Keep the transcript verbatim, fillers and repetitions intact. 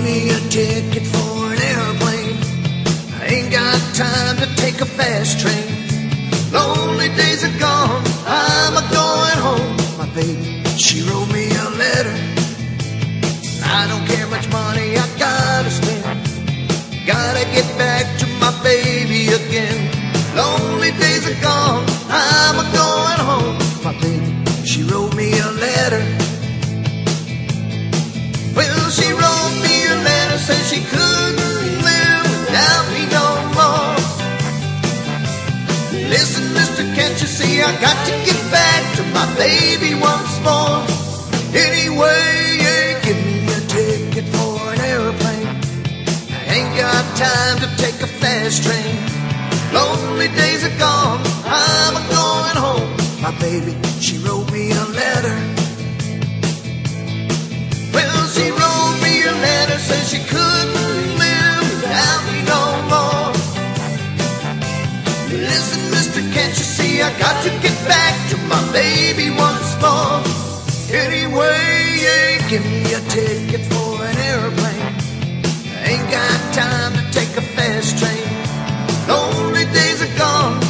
me a ticket for an airplane. I ain't got time to take a fast train. Lonely days are gone, I'm a-going home. My baby, she wrote me a letter. I don't care much money I gotta spend. Gotta get back to my baby again. Lonely days are gone, I'm a-going home. My baby, she wrote me a letter. Well, she wrote me a letter, said she couldn't live without me no more. Listen, mister, can't you see I got to get back to my baby once more? Anyway, yeah, give me a ticket for an airplane. I ain't got time to take a fast train. Lonely days are gone, I'm a-going home. My baby, she wrote me a letter. Well, she wrote me a letter, said she couldn't live without me no more. Listen, mister, can't you see I got to get back to my baby once more? Anyway, yeah, give me a ticket for an airplane. I ain't got time to take a fast train. Lonely days are gone,